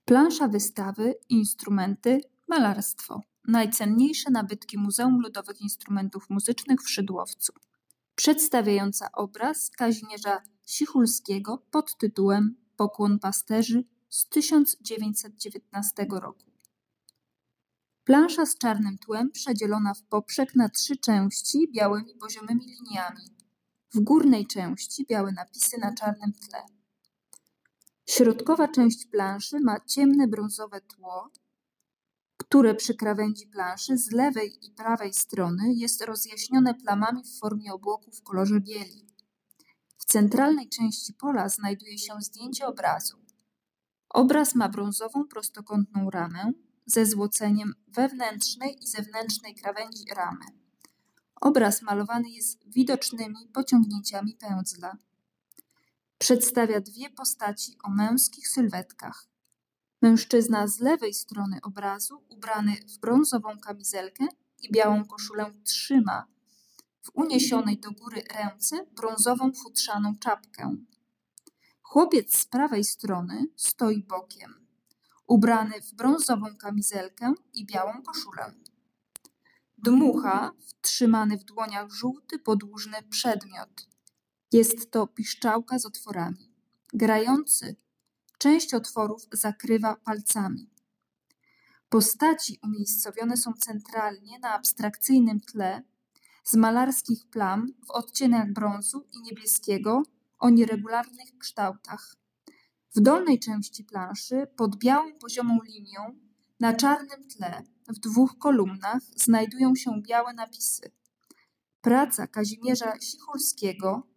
Plansza wystawy, instrumenty, malarstwo. Najcenniejsze nabytki Muzeum Ludowych Instrumentów Muzycznych w Szydłowcu. Przedstawiająca obraz Kazimierza Sichulskiego pod tytułem Pokłon pasterzy z 1919 roku. Plansza z czarnym tłem przedzielona w poprzek na 3 części białymi poziomymi liniami. W górnej części białe napisy na czarnym tle. Środkowa część planszy ma ciemne brązowe tło, które przy krawędzi planszy z lewej i prawej strony jest rozjaśnione plamami w formie obłoku w kolorze bieli. W centralnej części pola znajduje się zdjęcie obrazu. Obraz ma brązową prostokątną ramę ze złoceniem wewnętrznej i zewnętrznej krawędzi ramy. Obraz malowany jest widocznymi pociągnięciami pędzla. Przedstawia 2 postaci o męskich sylwetkach. Mężczyzna z lewej strony obrazu, ubrany w brązową kamizelkę i białą koszulę, trzyma w uniesionej do góry ręce brązową futrzaną czapkę. Chłopiec z prawej strony stoi bokiem, ubrany w brązową kamizelkę i białą koszulę. Dmucha trzymany w dłoniach żółty, podłużny przedmiot. Jest to piszczałka z otworami. Grający część otworów zakrywa palcami. Postaci umiejscowione są centralnie na abstrakcyjnym tle z malarskich plam w odcieniach brązu i niebieskiego o nieregularnych kształtach. W dolnej części planszy pod białą poziomą linią na czarnym tle w 2 kolumnach znajdują się białe napisy. Praca Kazimierza Sichulskiego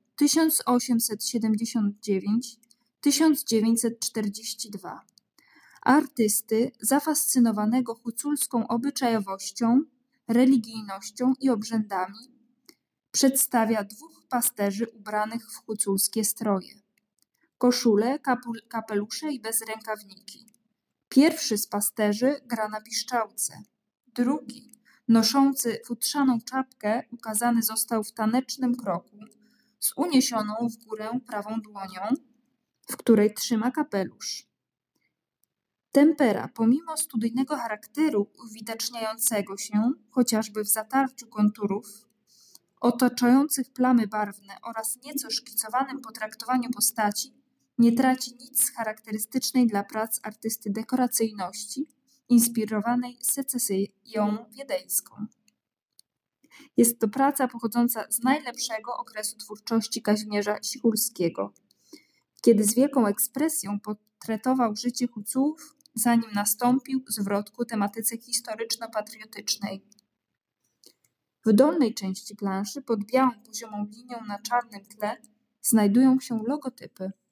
1879-1942. Artysty zafascynowanego huculską obyczajowością, religijnością i obrzędami, przedstawia 2 pasterzy ubranych w huculskie stroje. Koszule, kapelusze i bezrękawniki. Pierwszy z pasterzy gra na piszczałce. Drugi, noszący futrzaną czapkę, ukazany został w tanecznym kroku z uniesioną w górę prawą dłonią, w której trzyma kapelusz. Tempera, pomimo studyjnego charakteru uwidaczniającego się chociażby w zatarciu konturów, otaczających plamy barwne oraz nieco szkicowanym potraktowaniu postaci, nie traci nic z charakterystycznej dla prac artysty dekoracyjności, inspirowanej secesją wiedeńską. Jest to praca pochodząca z najlepszego okresu twórczości Kazimierza Sichulskiego, kiedy z wielką ekspresją portretował życie Hucułów, zanim nastąpił zwrot ku tematyce historyczno-patriotycznej. W dolnej części planszy pod białą poziomą linią na czarnym tle znajdują się logotypy.